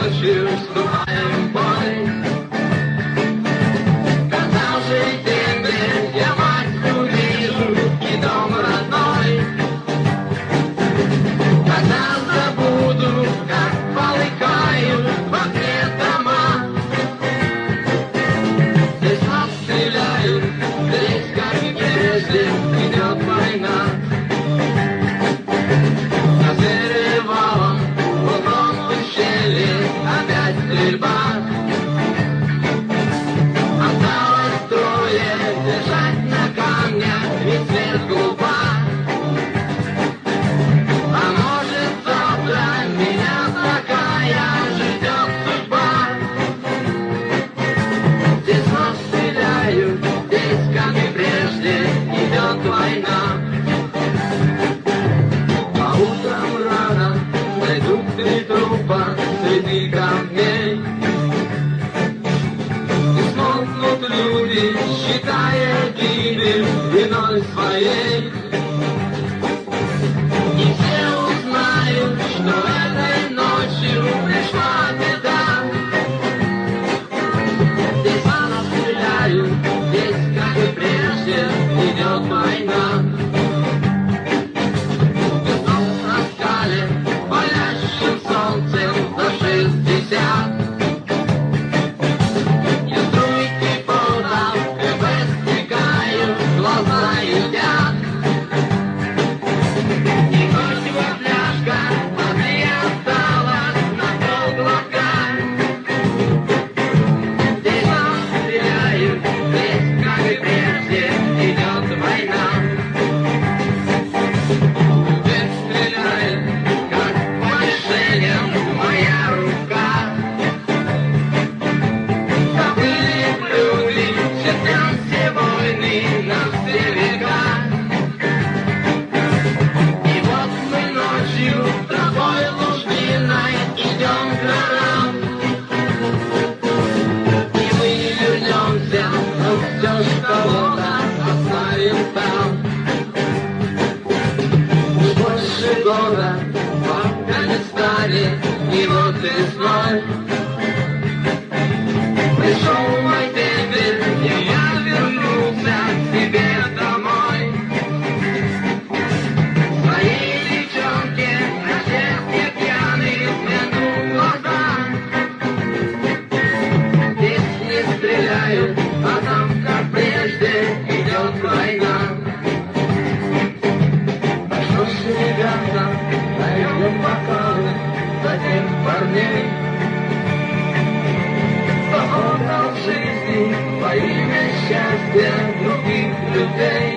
ночью вступаем в бой. Когда же теперь я мать увижу и дом родной, когда забуду, как полыхают в окне дома. Здесь нас стреляют, здесь, как и прежде, идет война. За перевалом, в углом ущелье, опять стрельба. Осталось трое, лежать на камнях, ведь смерть глупа. А может, завтра меня такая ждет судьба. Здесь нас стреляют, здесь, как и прежде, идет война. А утром рано найдут 3 трупа среди камней. И смолкнут люди, считая гибель виной своей. И все узнают, что этой ночью пришла беда. Здесь нас стреляют, здесь, как и прежде, идет война. Весном на скале, палящим солнцем за 60. И струйки пота стекают, глаза едят. И горькая фляжка воды осталась на полглотка. Здесь нас стреляют, здесь, как и прежде, идет война. Здесь стреляет, как по мишеням, моя рука. Забыли люди, чертям все войны на все века. И вот мы ночью тропой лужниной идем к горам. И мы не вернемся, но все ж кого-то оставим там. Уж больше года в Афганистане, и вот весной пришел мой дебет, и я вернулся к себе домой. Своей девчонке на счастье пьяный взглянул в глаза. Здесь не стреляют, а там, как прежде, идет война. А что ж, ребята, даем бокалы за тех парней, кто отдал жизни во имя счастья других людей.